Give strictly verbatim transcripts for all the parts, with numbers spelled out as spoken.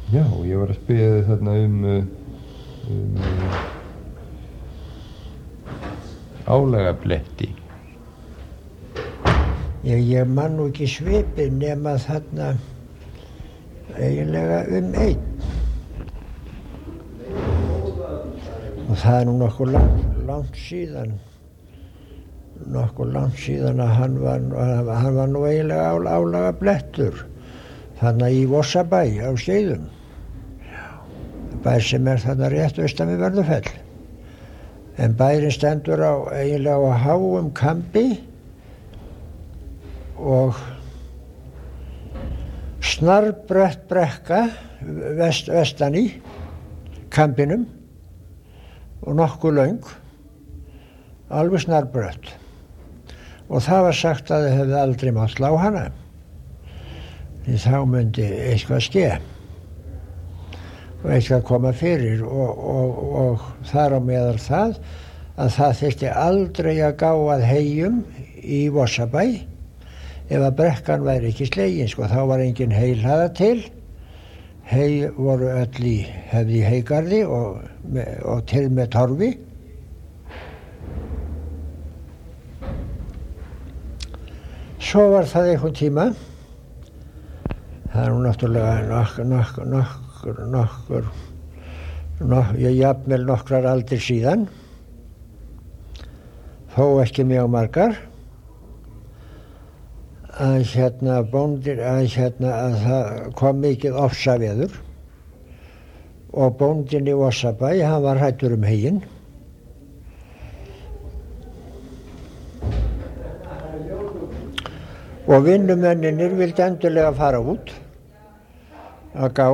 Já, ég var að spyrja þig þarna um, um álagabletti. Ég, ég man nú ekki svipið nema þarna eiginlega um einn. Og það er nú nokkuð langt, langt síðan, nokkuð langt síðan að hann var, hann var nú eiginlega á, álagablettur. Þarna í Vorsabæ á Skeiðum. Bær sem er þarna rétt austan við Vörðufell. En bærinn stendur á eiginlega á háum kambi og snarbrött brekka vest, vestan í kambinum og nokkuð löng, alveg snarbrött. Og það var sagt að þau hefði aldrei mátt slá hana. Því þá myndi eitthvað ske og eitthvað koma fyrir og, og, og þar á meðal það að það þyrfti aldrei að gá að heyjum í Vorsabæ ef að brekkan væri ekki slegin, sko, þá var engin heilhaða til. Hei voru öll í hefði í heygarði og, og til með torfi. Svo var það einhvern tíma. Það er nú náttúrulega nokkur, nokkur, nokkur, nokkur, nokkur, ég jafnvel nokkrar aldir síðan, þó ekki mjög margar, að hérna bóndir, að hérna að það kom mikið ofsaveður og bóndinn í Vorsabæ, hann var hræddur um heyinn. Og vinnumennirnir vildi endilega fara út að gá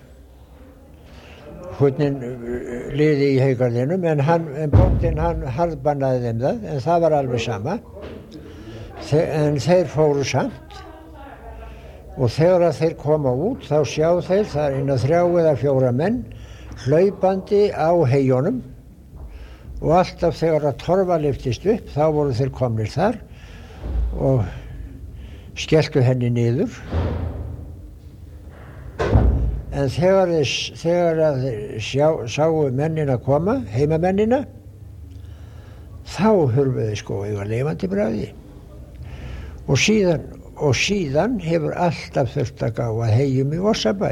hvernig liði í heygarðinum, en, hann, en bóndinn hann harðbannaði þeim það, en það var alveg sama. Þe, en þeir fóru samt og þegar að þeir koma út þá sjá þeir það er innan þrjá eða fjóra menn hlaupandi á heyjónum og alltaf þegar að torfa lyftist upp þá voru þeir komnir þar og skelltu henni niður. En þegar þeir, þegar að þeir sjá, sáu mennina koma, heimamennina, þá hurfuðu sko yfir lifandi bragði. Og síðan, og síðan hefur alltaf þurft að gá að heyjum í Vorsabæ.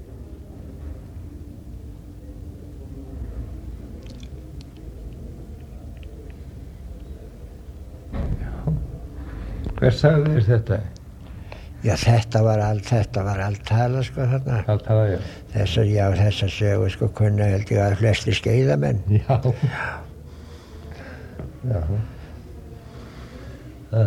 Hver sagði þér þetta? Já, þetta var allt, þetta var allt talað, sko, þarna. Allt talað, já. Þessar, já, þessar sögur, sko, kunna held ég að flestir skeiðamenn. Já. Já.